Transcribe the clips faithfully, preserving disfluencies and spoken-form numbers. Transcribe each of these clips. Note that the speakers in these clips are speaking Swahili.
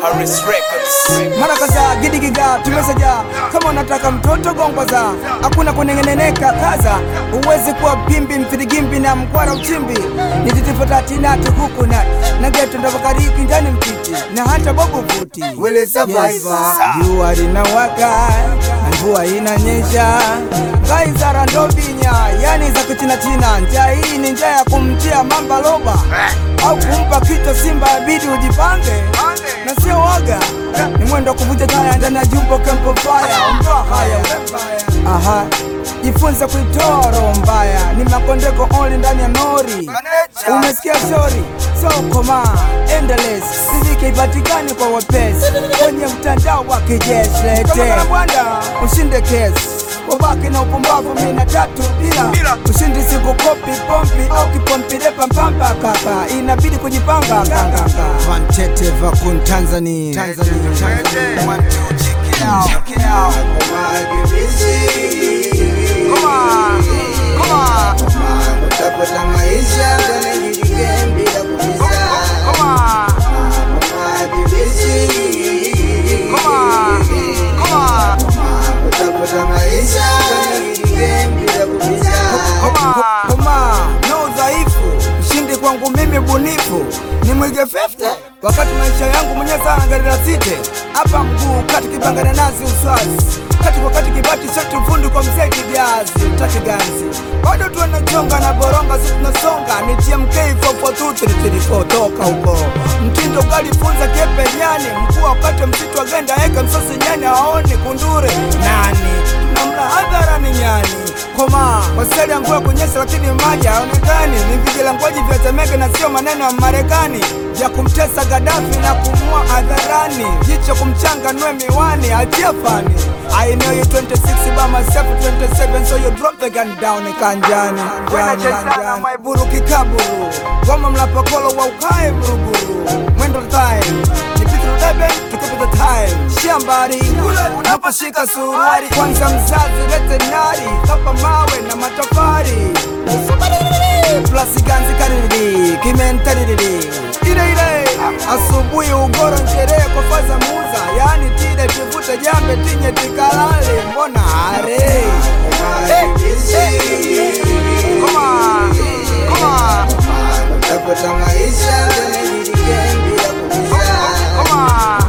Harris Records. Mara kaza gidigiga tumesaja. Kama unataka mtoto gongwaza, hakuna kunengeneka kaza. Uwezi kuwa pimbi mfirigimbi na mkwara uchimbi. Nititifota tina tukuku na na geto ndabakariki ndani mtiti na hata bobu futi. Wele survivor. Jua linawaka, mvua inanyesha. Gai zara ndobinya, yani za kuchina china. Njia hii ni njia ya kumtia mamba loba au kumpa kichwa simba, bidi ujipange na sio waga. Ni mwendo kuvuja taya ndani ya jumbo camp fire. Ondoa haya aha, jifunze kuitoa roho mbaya. Ni makondeko only ndani ya nori. Umesikia shori? So koma endless, sizike ipatikani kwa wepesi kwenye mtandao wa kijeshi. Lete ushinde kesi, wabaki na upumbavu mina tatu bila ushindi. Siku kopi pompi au kipompile pampamba kaka, inabidi kujipanga kaka. Vantete vakun Tanzania, Tanzania, Tanzania. One, two, check it out, check it out. Come on, come on, come on. Utapata maisha kwenye hili game bila kubiza. Come on, come on, come on. Utapata maisha kwenye hili game bila kubiza. Come on, no dhaifu, ushindi kwangu mimi bunifu. Ni mwige fifty wakati maisha yangu mwenye sana gari la site. Hapa mguu kati kibangana nazi uswazi, kati kwa kati kibati shati ufundi kwa mzee kijazi. Utaki ganzi bado tuanachonga na boronga, sisi tunasonga. Ni T M K four four two three three four toka huko. Mtindo ukalifunza kepe nyani, mkuu wakati msitu agenda eka msosi nyani haoni kundure nani. Namla hadhara ni nyani. Koma waseli ya mvua kunyesha lakini maji haonekani. Ni vigilangwaji vya Temeke na sio maneno ya Marekani ya kumtesa Gaddafi na kumua hadharani. Jicho kumchanga nwe miwani achia fani. I know you twenty-six by myself twenty-seven, so you drop the gun down kanjani. Jani jani maiburu kikaburu, goma mlapokolo wa ukae mruguru. Mwendo time nipite rudebe tukipita time. Shambari unapashika suruari, kwanza mzazi veterinari. Kapa mawe na matafari plasi ganzi kariri kimentariri. Ile ile asubuhi ugoro nchere kwa faza muza, yani tide tivute jambe tinye tikalale. Mbona are hey, hey. Come on, come on. Utapata maisha kwenye hili game bila kubiza. Come on,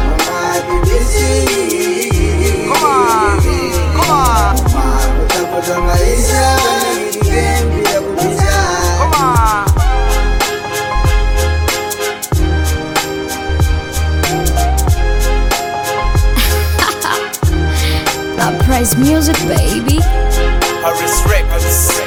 come on, come on. Utapata maisha kwenye hili game bila kubiza. Come on. Uprise music, baby. Harris Records.